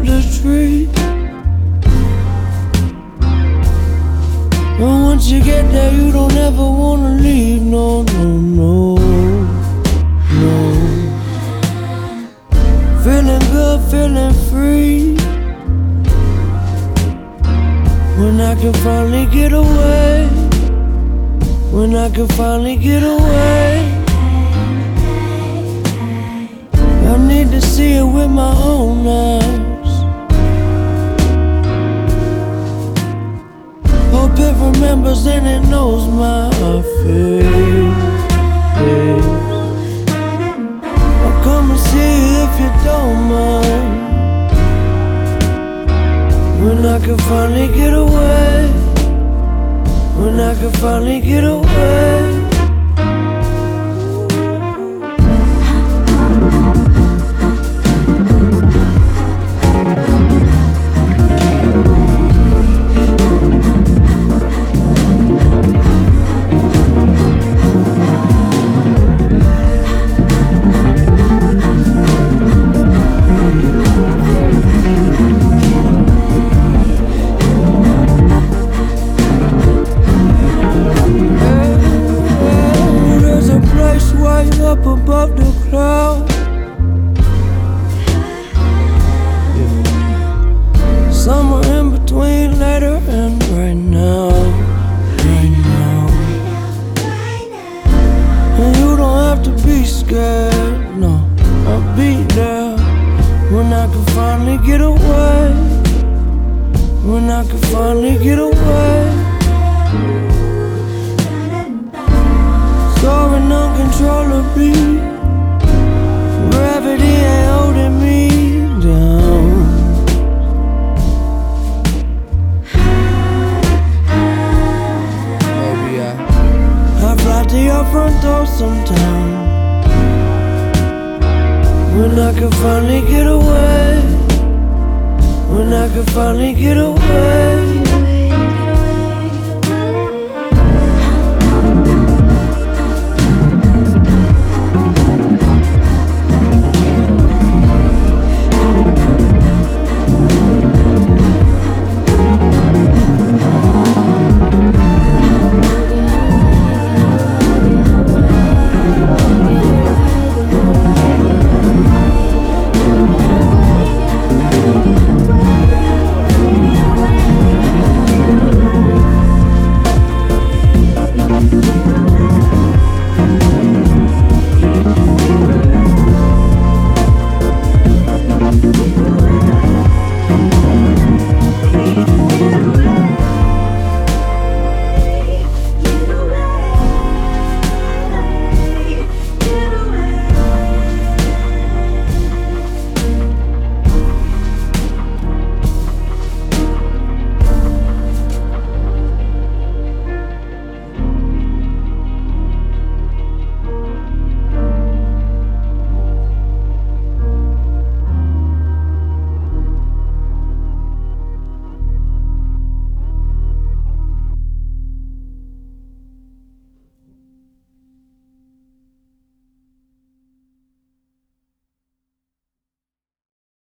the tree. But once you get there, you don't ever wanna leave. No, no, no, no. Feeling good, feeling free. When I can finally get away. When I can finally get away. I need to see it with my own eyes. Hope it remembers and it knows my face. I'll come and see you if you don't mind. When I can finally get away. When I can finally get away. Up above the clouds, somewhere in between later and right now, right now. And you don't have to be scared, no, I'll be there. When I can finally get away. When I can finally get away. Soaring uncontrollably, gravity ain't holding me down. Maybe I fly to your front door sometime. When I can finally get away. When I can finally get away.